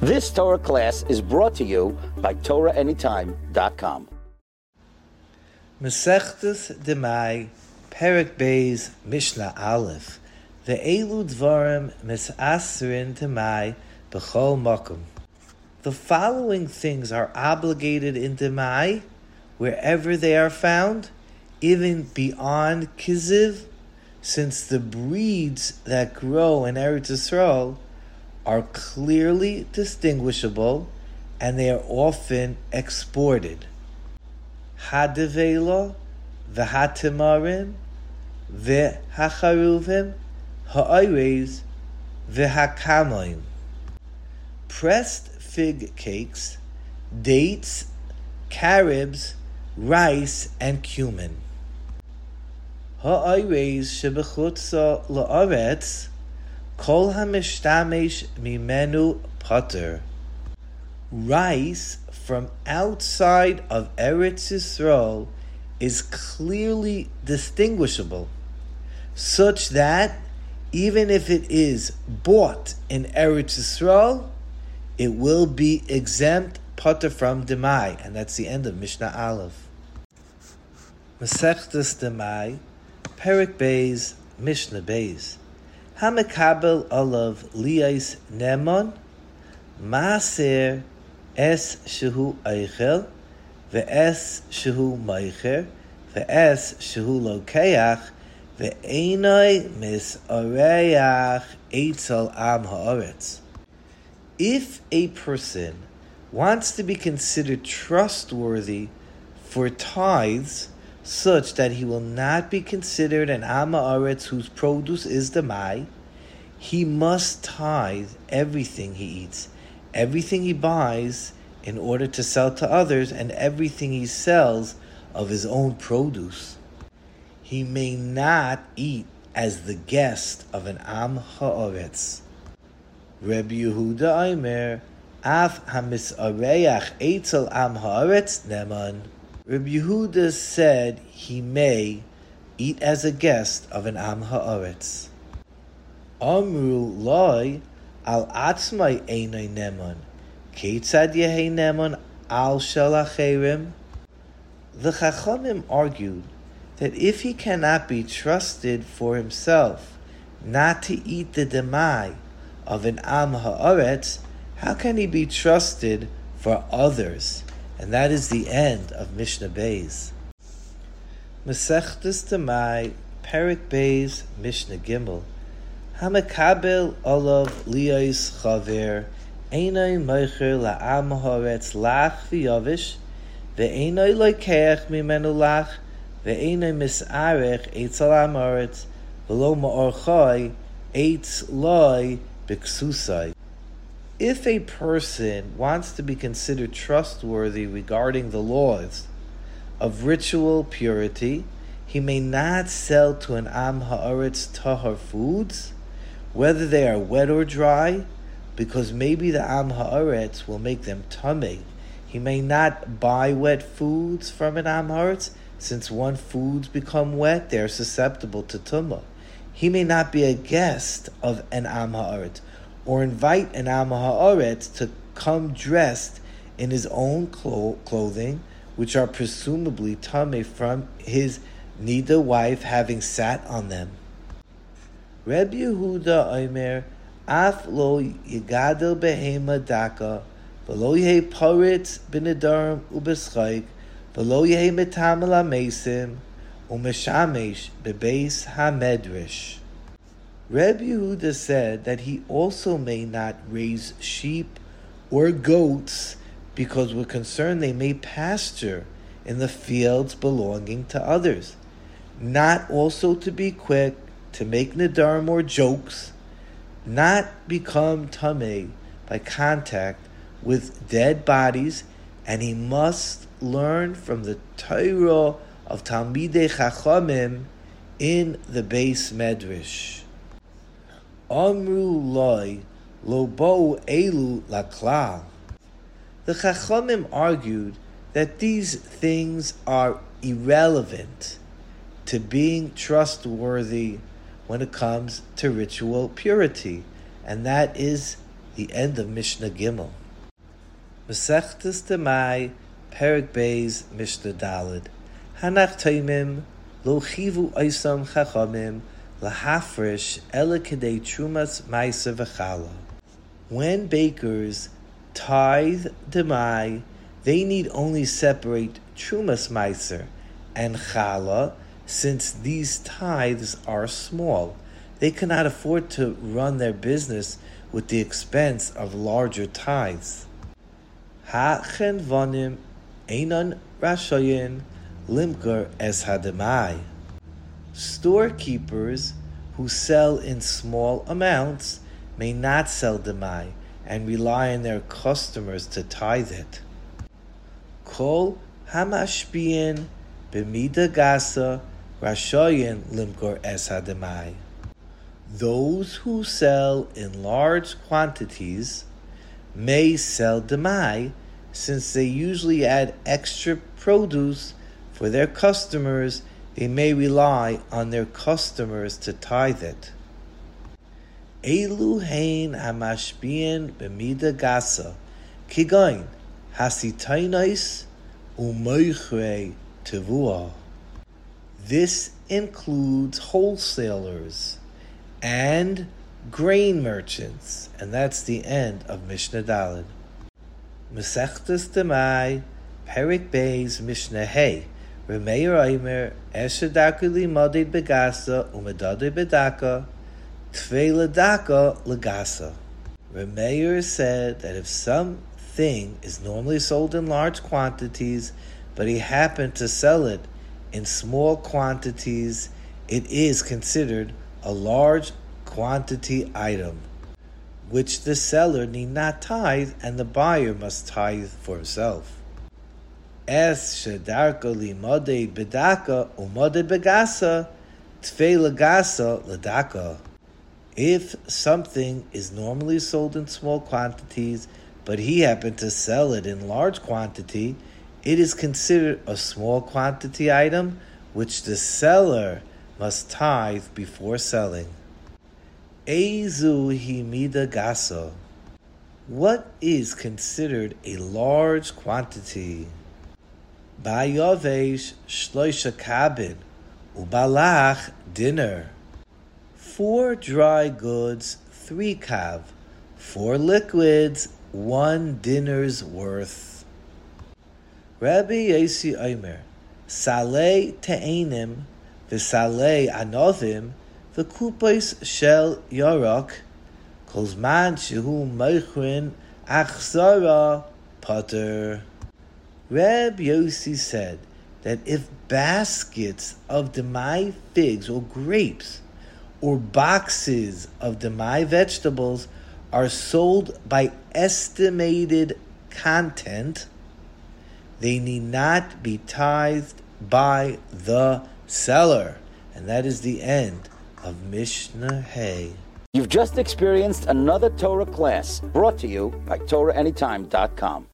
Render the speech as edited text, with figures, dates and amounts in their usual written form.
This Torah class is brought to you by TorahAnytime.com. Masechtas Demai, Perek Beis, Mishnah Aleph. Ve'elu dvarim misasrin Demai b'chol makom. The following things are obligated in Demai, wherever they are found, even beyond Kiziv, since the breeds that grow in Eretz Yisrael are clearly distinguishable and they are often exported. Hadevela, v'hatimarim, v'hacharuvim, ha'ayres, v'hakamoim. Pressed fig cakes, dates, carobs, rice, and cumin. Ha'ayres shebechutza la'aretz, Kol hamishtamesh mimenu pater. Rice from outside of Eretz Yisrael is clearly distinguishable, such that even if it is bought in Eretz Yisrael, it will be exempt pater from Demai, and that's the end of Mishnah Aleph. Masechtas Demai, Perek Beis, Mishnah Beis. Hamekabel olav liyais nemon, maaser es shehu eichel, ve'es shehu meicher, ve'es shehu lokeach, ve'enoi misareach eitzel am haaretz. If a person wants to be considered trustworthy for tithes, such that he will not be considered an Am Haaretz whose produce is Demai, he must tithe everything he eats, everything he buys in order to sell to others, and everything he sells of his own produce. He may not eat as the guest of an Am Haaretz. Rabbi Yehuda Aimer, Af hamisareach eitzel Am Haaretz neman. Rabbi Yehuda said he may eat as a guest of an Am Haaretz. Amru loy al atzmai einay neman, ketzad yehei neman al shel acherim. The Chachamim argued that if he cannot be trusted for himself not to eat the demai of an Am Haaretz, how can he be trusted for others? And that is the end of Mishnah Beis. Masechtas Demai, Perek Beis, Mishnah Gimel. Hamekabel olav liyais chaver, einay meicher la'am haaretz lach v'yavish, ve'einay lokeach mimenu lach, ve'einay misarech eitzel am haaretz, v'lo ma'orchai eitz loy b'ksusai. If a person wants to be considered trustworthy regarding the laws of ritual purity, he may not sell to an Am Haaretz tahar foods, whether they are wet or dry, because maybe the Am Haaretz will make them tamei. He may not buy wet foods from an Am Haaretz, since once foods become wet, they are susceptible to tumah. He may not be a guest of an Am Haaretz, or invite an Am Haaretz to come dressed in his own clothing, which are presumably tamei from his nida wife having sat on them. Rabbi Yehuda Omer, Af lo yigadel behema daka, v'lo yehi paritz b'nedarim u'b'schaik, v'lo yehi metamel ha'mesim, u'meshamesh bebeis ha'medrash. Rabbi Yehuda said that he also may not raise sheep or goats because we're concerned they may pasture in the fields belonging to others. Not also to be quick to make nedarim or jokes, not become tamei by contact with dead bodies, and he must learn from the Torah of Talmidei Chachamim in the Beis Medrash. Amru loy lo bo elu laklal. The Chachamim argued that these things are irrelevant to being trustworthy when it comes to ritual purity, and that is the end of Mishnah Gimel. Masechtas Demai, Perek Beis, Mishnah Daled. Hanach Taimim, Lo Chivu Oisam Chachamim, Lahafresh, Ela Kedei Trumas Maisa V'chala. When bakers tithe Demai, they need only separate Trumas Meiser and Chala, since these tithes are small. They cannot afford to run their business with the expense of larger tithes. Ha-chenvanim einon rashayin limker es hademai. Storekeepers who sell in small amounts may not sell demai and rely on their customers to tithe it. Kol hamashbiyin b'mida gasa rashayin limker es hademai. Those who sell in large quantities may sell demai, since they usually add extra produce for their customers. They may rely on their customers to tithe it. Elu hein hamashbiyin b'mida gasa, kigoin hasitainais u'moichrei tevua. This includes wholesalers and grain merchants, and that's the end of Mishnah Daled. Masechtas Demai, Perek Beis, Mishnah Hey, Remeir Aimer, Esher Daka Limadid Begasa, Umadade Bedaka, Tvei Ladaka Lagasa. Remeir said that if something is normally sold in large quantities, but he happened to sell it in small quantities, it is considered a large quantity item, which the seller need not tithe, and the buyer must tithe for himself. Es shedarka limadei bedaka umadei begasa tfei lagasa ladaka. If something is normally sold in small quantities, but he happened to sell it in large quantity, it is considered a small quantity item, which the seller must tithe before selling. Eizu himida gasa. What is considered a large quantity? Bayavesh shloisha kabin, ubalach dinner. 4 dry goods, 3 kav. 4 liquids, 1 dinner's worth. Rabbi Yosi Omer, salei te'enim v'salei anovim v'kupos shel yarok kozman shehu meichrin achzara pater. Reb Yosi said that if baskets of demai figs or grapes or boxes of demai vegetables are sold by estimated content, they need not be tithed by the seller. And that is the end of Mishnah Hay. You've just experienced another Torah class brought to you by TorahAnytime.com.